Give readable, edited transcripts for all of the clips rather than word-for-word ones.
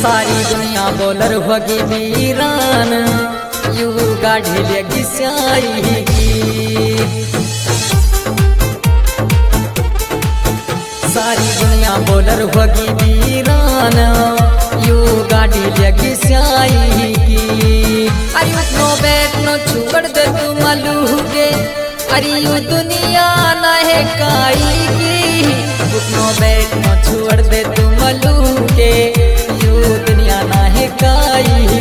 सारी दुनिया बोलर होगी वीरान यू गाढ़ी लगी स्याही सारी दुनिया बोलर होगी वीरान यू गाढ़ी लगी स्याही अरे उठनो बैठनो छोड़ दे तू मलू के अरे यू दुनिया न है काई की उठनो बैठनो छोड़ दे तू मलू के दुनिया ना है काई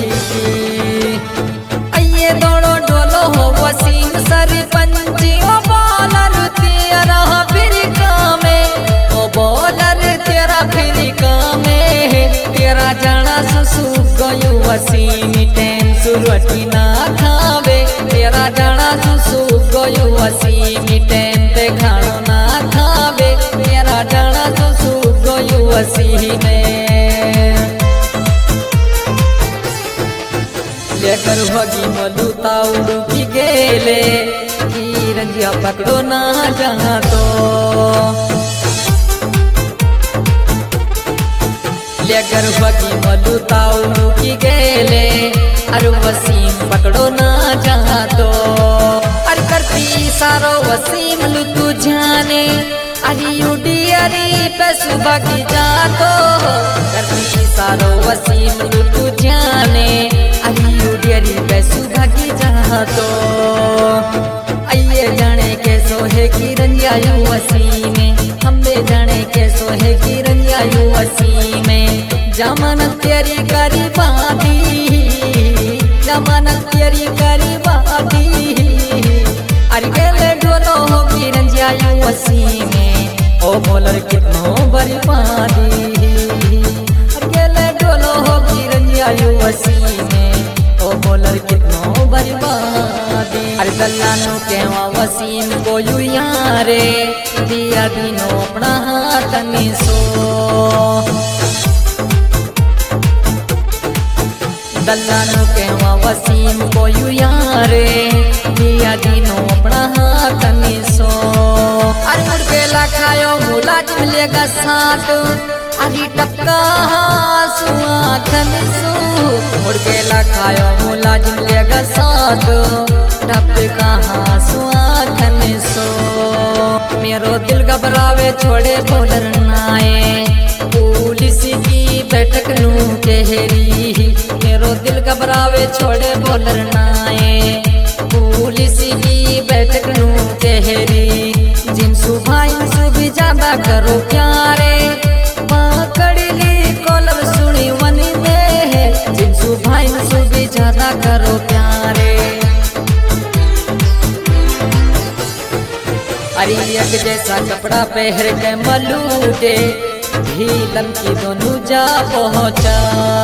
अये दोड़ो डोलो हो वसीम सरपंच ओ बॉलर तेरा फिरिका में ओ बॉलर तेरा फिरिका में तेरा जाना सुसु गयो वसीम टेन सुरटी ना खावे तेरा जाना सुसु गयो वसीम टेन ते खानो ना खावे तेरा जाना सुसु गयो वसीम लेकर होगी मलू ताउडू की गेले की रंजिया पकड़ो ना जहाँ तो लेकर होगी मलू ताउडू की गेले अरे वसीम पकड़ो ना जहाँ तो अरे करती सारो वसीम लू तू जाने अरे यूडी अरे पे सुबह की जा तो करती सारो वसीम लू तू जाने अरी पैसू भागी जा तो आइए जाने के सोहे की रंजियायु वसी में हमने जाने के सोहे की रंजियायु वसी में जमानत तेरी करी बादी जमानत तेरी करी बादी अरे गेले ढोलो होगी रंजियायु वसी में ओ बोलर कितनो बर्बादी अरे गेले ढोलो होगी रंजियायु वसी में बोलर कितनो बर्बादी अरे दल्लानो कहवा वसीम को यू यारे दिया दिनो अपना हाथ में सो दल्लानो कहवा वसीम को यू यारे दिया दिनो अपना हाथ में सो अरे मुड़ के लाखायो मुलाजिम लेगा साथ अरे टक्का सुआखन सू मुड़ के लाखायो मुलाजिम लेगा साथ टक्का सुआखन सो मेरो दिल घबरावे छोड़े बोलर नाए पुलिस की बैठक नू कहरी मेरो दिल घबरावे छोड़े बोलर नाए पुलिस की बैठक नू कहरी जिन सुभाई सुबह जाबा करो प्यारे भाई सुबह ज्यादा करो प्यारे अरे एक जैसा कपड़ा पहर के मलूटे भीलम की दोनों जा पहुंचा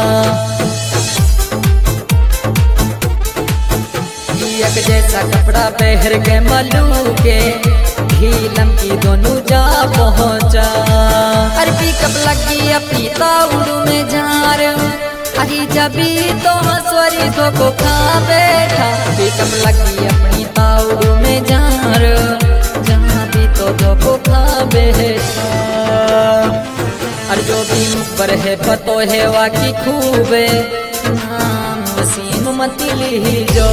एक जैसा कपड़ा पहर के मलू के भीलम की दोनों जा पहुंचा अरे पिकअप लगी अपनी ताउडू में जा रहे अरे जबी तो हंसवरी तो को खा बैठा पिकअप लगी अपनी ताउडू में जार जहाँ भी तो को खा बैठा अरे जो भी मुखबर है पतो है वाकी खूबे नाम वसीम मतली जो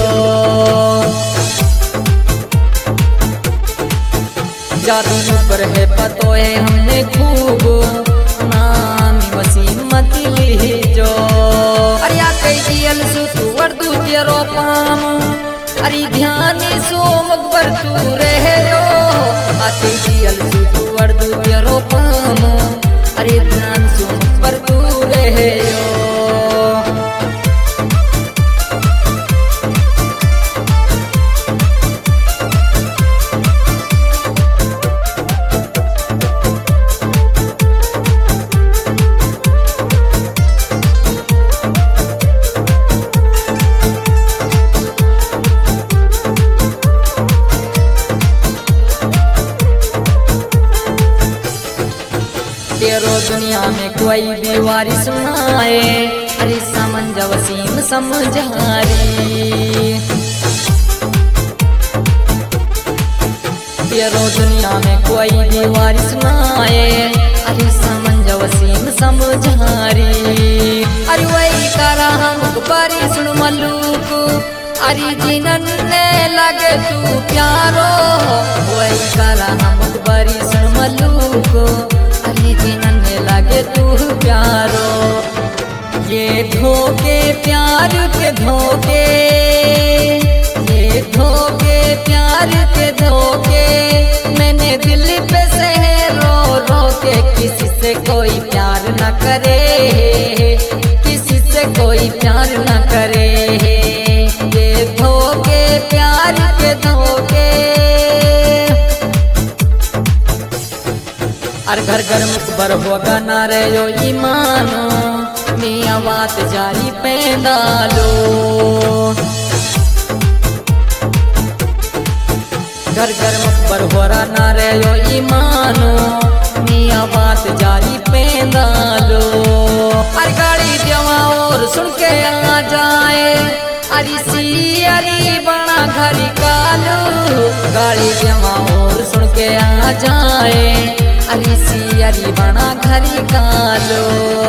जादू मुखबर है पतो है हमने खूब नाम वसीम मतली जो अरे कई दियल सु तू वर्दू तेरो पाम अरे ध्यान सो मकबर तू रहे रो आते दियल सु तू वर्दू तेरो पाम अरे ध्यान सो मकबर तू रहे रो तेरो दुनिया में कोई भी वारिस सुनाए अरे समझ वसीम समझारी तेरो दुनिया में कोई भी वारिस ना आए अरे समझ वसीम समझारी अरे अरे जिनने लगे तू प्यारो वही करा हम बरी सुन मल्लू को। अरे जिनने लगे तू प्यारो ये धोखे प्यार के धोखे, ये धोखे प्यार के धोखे मैंने दिल पे सहे रो रो के। किसी से कोई प्यार न करे, किसी से कोई प्यार न करे, ये धोखे प्यार के धोखे। और घर घर मुखबर होगा ना रे यो ईमानो मियाँ बात जारी पैदालो। घर घर मुखबर हो रहा ना रे यो ईमानो मियाँ बात जारी पैदालो। अरे गाड़ी देवा और सुन के आ जाए अरे सी अरे बड़ा घर कालो। गाड़ी देवा और सुन के आ जाए अरे सी अरे बड़ा घर कालो।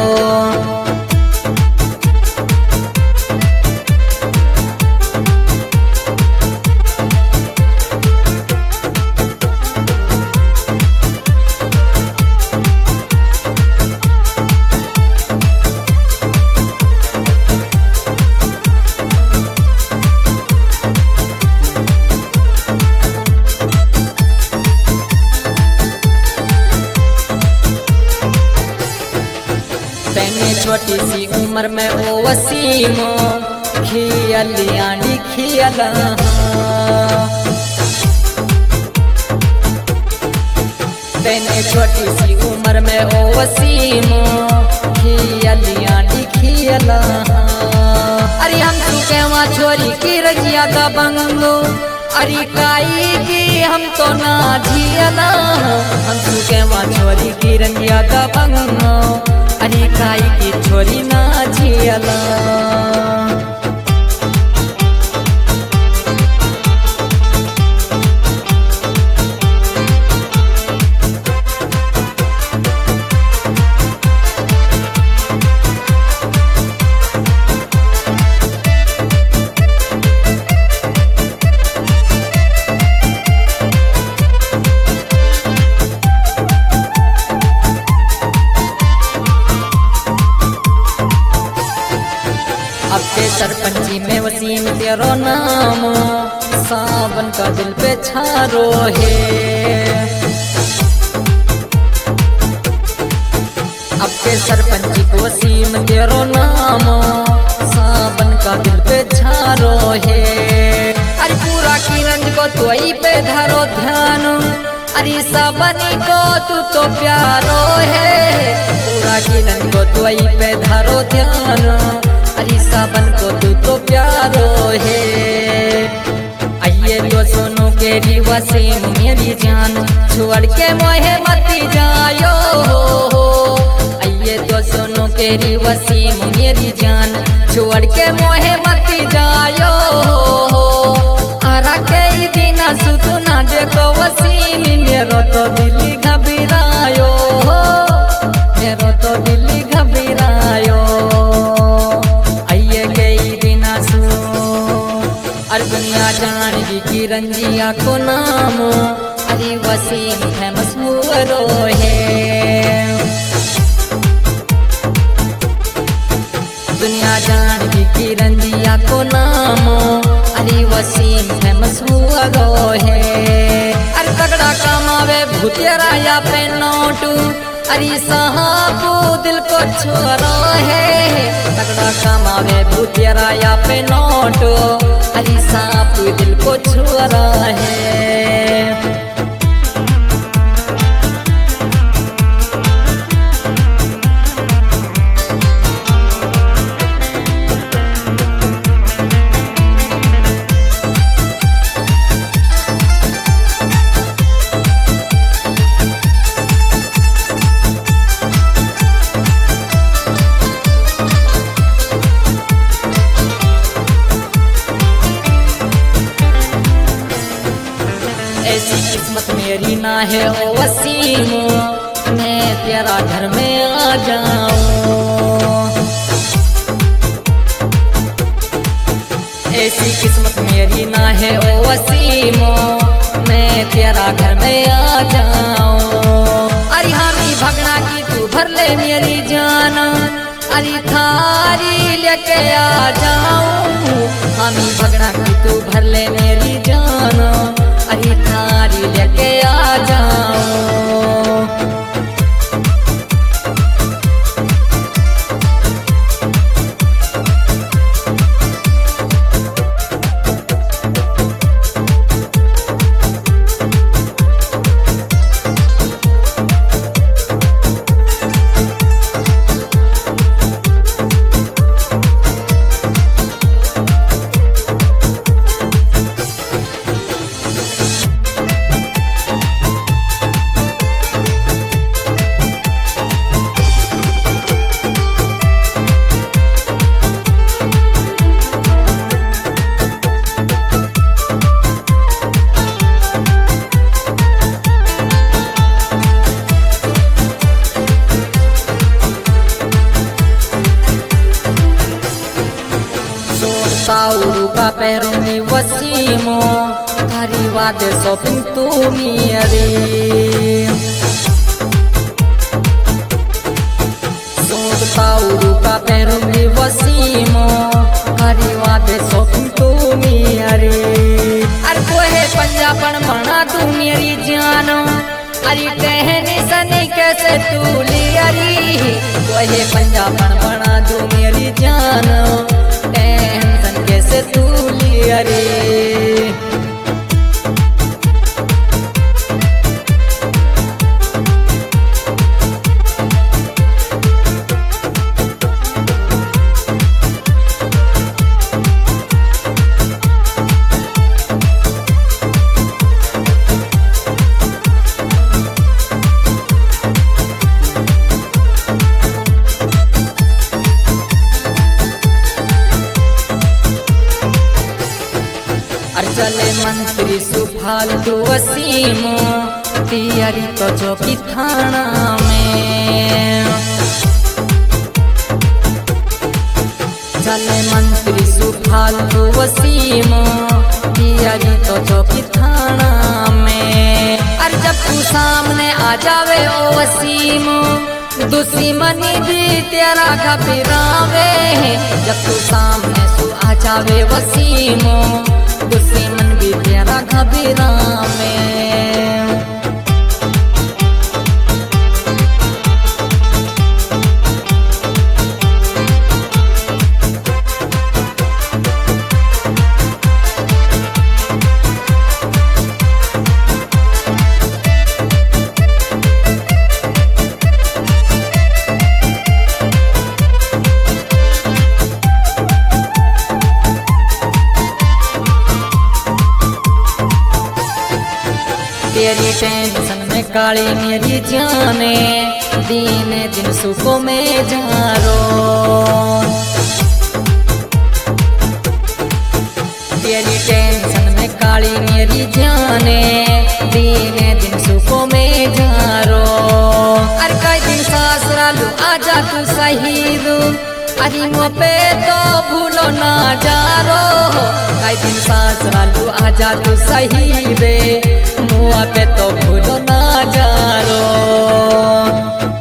छोटी सी उम्र में ओ वसीमो खियली आंडी खियला। तेने छोटी सी उम्र में ओ वसीमो खियली आंडी खियला। अरे हम तू कहवा छोरी की रजिया का बंगो अरे काई की हम तो ना झियला। हम तू कहवा छोरी की रजिया का बंगो अरे काई की छोरी ना झियला। अब के सरपंची में वसीम तेरो नाम सावन का दिल पे छारो है। अब के सरपंची को वसीम तेरो नाम सावन का दिल पे छारो है। अरे पूरा किरंज को तो ही पे धरो ध्यान अरे साबनी को तू तो प्यारो है। पूरा किरंज को तो ही पे धरो ध्यान अरे सावन को तू तो प्यारो है। आइए तो सोनू के वसीम मेरी जान छोड़ के मोहे मती जायो। आइए तो सोनू के वसीम मेरी जान छोड़ के मोहे मती जायो। आरा के दिन सुतना देखो वसीम मेरो तो दिल घबरायो, मेरो तो दिल घबरायो। अरे दुनिया जान की रंजिया को नाम अरे वसीम है मशहूरो है। दुनिया जान की रंजिया को नाम अरे वसीम है मशहूरो है। अरे तगड़ा कमावे भूतिया या पे नोटू अरे साहबू दिल को छोरो है। तगड़ा कमावे भूतिया या पे नोटू अरे सांप दिल को छुरा है। ऐसी किस्मत मेरी ना है ओ वसीम मैं तेरा घर में आ जाऊं। ऐसी किस्मत है ओ वसीमो, मैं तेरा घर में आ जाऊं। अरे हामी भगना की तू भर ले मेरी जान, अरे थारी लेके आ जाऊं। हामी भगना की तू भर ले मेरी जान, अरे थारी लेके आ जाऊं। ताऊ का पैरों में वसीमो, थारी वादे शॉपिंग तू मेरी। सोच ताऊ का पैरों में वसीमो, थारी वादे शॉपिंग तू मेरी। अरे कोहे पंजाबन बना तू मेरी जान, अरे कहने सनी कैसे तू लियारी। कोहे पंजाबन बना तू मेरी जान, टेंशन कैसे तू लिया रे। चले मंत्री सुफालतू वसीमो, तियारी तो चौकी थाना में। चले मंत्री सुफालतू वसीमो, तियारी तो चौकी थाना में। अरे जब तू सामने आ जावे ओ वसीमो, दुश्मनी भी तेरा घबरावे। जब तू सामने सु आ जावे वसीमो, दुश्मन भी तेरा घबरावे। तेरी टेंशन में काली मेरी जाने, दिन दिन सुखों में जारो। तेरी टेंशन में काली मेरी जाने, दिन दिन सुखों में जारो। अरे कई दिन ससुरालू आजा तू शहीद, अरे मुँह पे तो भूलो ना जारो। कई दिन ससुरालू आजा तू शहीद, मुँह पे तो भूलो ना जारो।